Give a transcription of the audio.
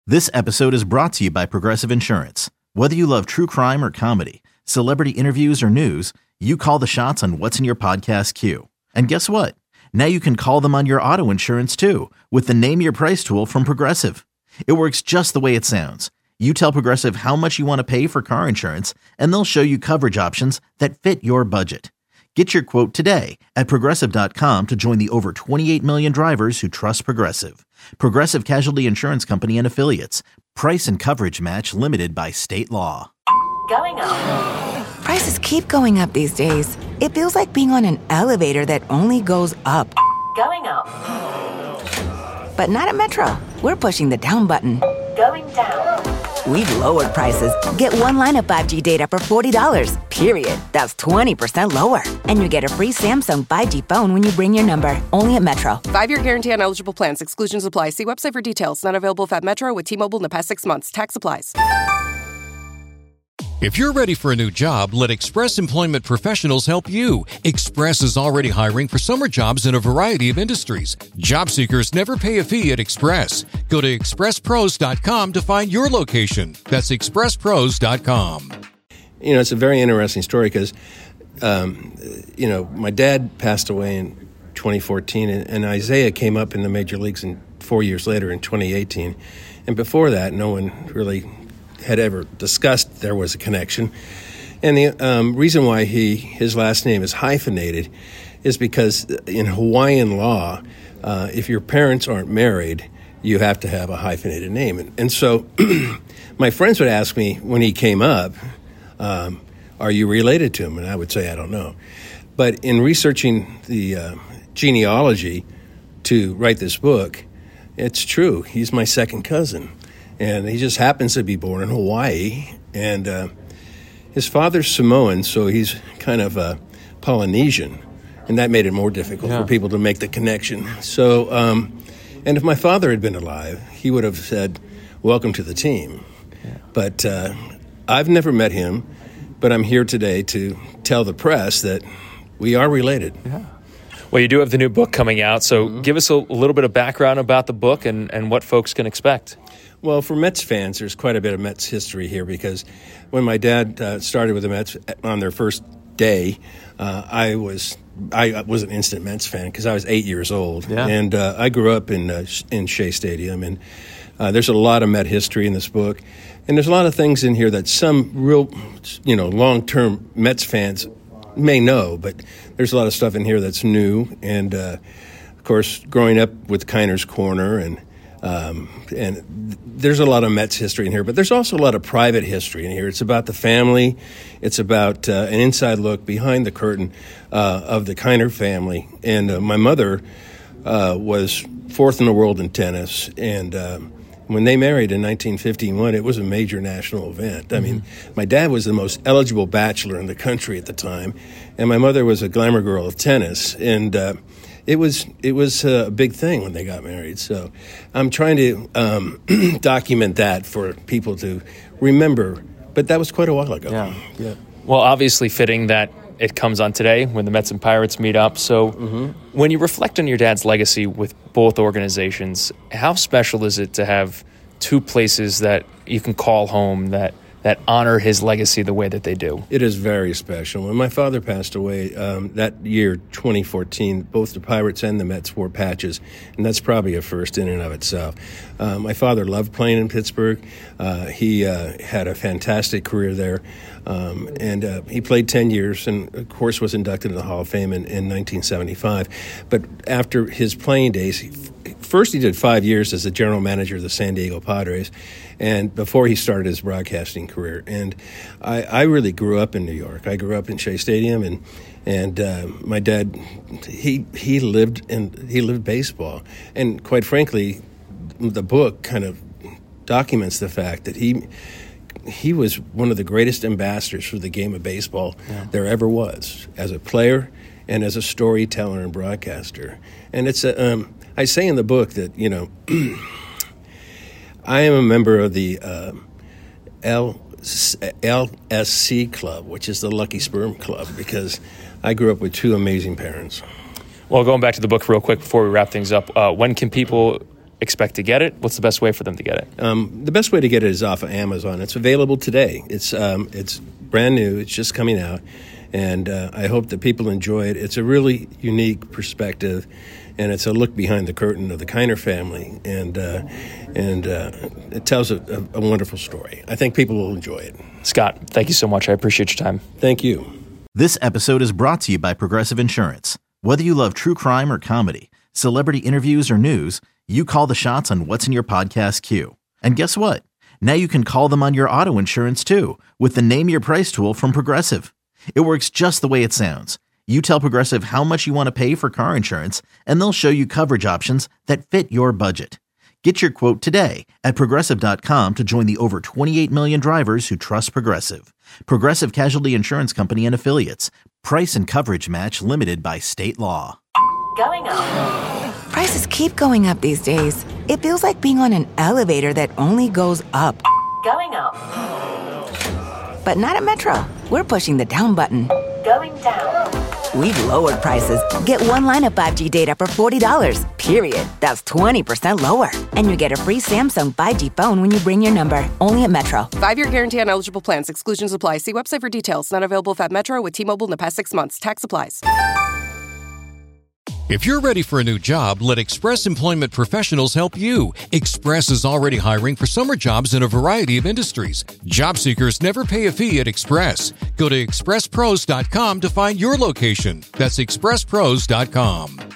This episode is brought to you by Progressive Insurance. Whether you love true crime or comedy, celebrity interviews or news, you call the shots on what's in your podcast queue. And guess what? Now you can call them on your auto insurance too with the Name Your Price tool from Progressive. It works just the way it sounds. You tell Progressive how much you want to pay for car insurance, and they'll show you coverage options that fit your budget. Get your quote today at Progressive.com to join the over 28 million drivers who trust Progressive. Progressive Casualty Insurance Company and Affiliates. Price and coverage match limited by state law. Going up. Prices keep going up these days. It feels like being on an elevator that only goes up. Going up. But not at Metro. We're pushing the down button. Going down. We've lowered prices. Get one line of 5G data for $40, period. That's 20% lower. And you get a free Samsung 5G phone when you bring your number. Only at Metro. 5-year guarantee on eligible plans. Exclusions apply. See website for details. Not available at Metro with T-Mobile in the past 6 months. Tax applies. If you're ready for a new job, let Express Employment Professionals help you. Express is already hiring for summer jobs in a variety of industries. Job seekers never pay a fee at Express. Go to expresspros.com to find your location. That's expresspros.com. You know, it's a very interesting story because, my dad passed away in 2014, and Isaiah came up in the major leagues 4 years later in 2018. And before that, no one really had ever discussed there was a connection. And the reason why his last name is hyphenated is because in Hawaiian law, if your parents aren't married, you have to have a hyphenated name. And so my friends would ask me when he came up, are you related to him? And I would say, I don't know. But in researching the genealogy to write this book, it's true. He's my second cousin. And he just happens to be born in Hawaii. And his father's Samoan, so he's kind of Polynesian. And that made it more difficult for people to make the connection. So, and if my father had been alive, he would have said, welcome to the team. Yeah. But I've never met him, but I'm here today to tell the press that we are related. Yeah. Well, you do have the new book coming out, so give us a little bit of background about the book and what folks can expect. Well, for Mets fans, there's quite a bit of Mets history here because when my dad started with the Mets on their first day, I was an instant Mets fan because I was 8 years old. Yeah. And I grew up in Shea Stadium, and there's a lot of Met history in this book. And there's a lot of things in here that some real, long-term Mets fans may know, but there's a lot of stuff in here that's new. And, of course, growing up with Kiner's Corner and there's a lot of Mets history in here, but there's also a lot of private history in here. It's about the family. It's about an inside look behind the curtain of the Kiner family. And my mother was fourth in the world in tennis. And when they married in 1951, it was a major national event. I mean, my dad was the most eligible bachelor in the country at the time, and my mother was a glamour girl of tennis. And It was a big thing when they got married. So I'm trying to document that for people to remember. But that was quite a while ago. Yeah. Well, obviously fitting that it comes on today when the Mets and Pirates meet up. So when you reflect on your dad's legacy with both organizations, how special is it to have two places that you can call home that honor his legacy the way that they do? It is very special. When my father passed away that year, 2014, both the Pirates and the Mets wore patches, and that's probably a first in and of itself. My father loved playing in Pittsburgh. He had a fantastic career there, and he played 10 years and, of course, was inducted in the Hall of Fame in 1975. But after his playing days, first he did 5 years as the general manager of the San Diego Padres, and before he started his broadcasting career. And I really grew up in New York. I grew up in Shea Stadium, and my dad, he lived baseball. And quite frankly, the book kind of documents the fact that he was one of the greatest ambassadors for the game of baseball there ever was, as a player and as a storyteller and broadcaster. And it's I say in the book that, I am a member of the LSC Club, which is the Lucky Sperm Club, because I grew up with two amazing parents. Well, going back to the book real quick before we wrap things up, when can people expect to get it? What's the best way for them to get it? The best way to get it is off of Amazon. It's available today. It's brand new. It's just coming out. And I hope that people enjoy it. It's a really unique perspective, and it's a look behind the curtain of the Kiner family. And it tells a wonderful story. I think people will enjoy it. Scott, thank you so much. I appreciate your time. Thank you. This episode is brought to you by Progressive Insurance. Whether you love true crime or comedy, celebrity interviews or news, you call the shots on what's in your podcast queue. And guess what? Now you can call them on your auto insurance too with the Name Your Price tool from Progressive. It works just the way it sounds. You tell Progressive how much you want to pay for car insurance, and they'll show you coverage options that fit your budget. Get your quote today at Progressive.com to join the over 28 million drivers who trust Progressive. Progressive Casualty Insurance Company and Affiliates. Price and coverage match limited by state law. Going up. Prices keep going up these days. It feels like being on an elevator that only goes up. Going up. But not at Metro. We're pushing the down button. Going down. We've lowered prices. Get one line of 5G data for $40, period. That's 20% lower. And you get a free Samsung 5G phone when you bring your number. Only at Metro. 5-year guarantee on eligible plans. Exclusions apply. See website for details. Not available at Metro with T-Mobile in the past 6 months. Tax applies. If you're ready for a new job, let Express Employment Professionals help you. Express is already hiring for summer jobs in a variety of industries. Job seekers never pay a fee at Express. Go to expresspros.com to find your location. That's expresspros.com.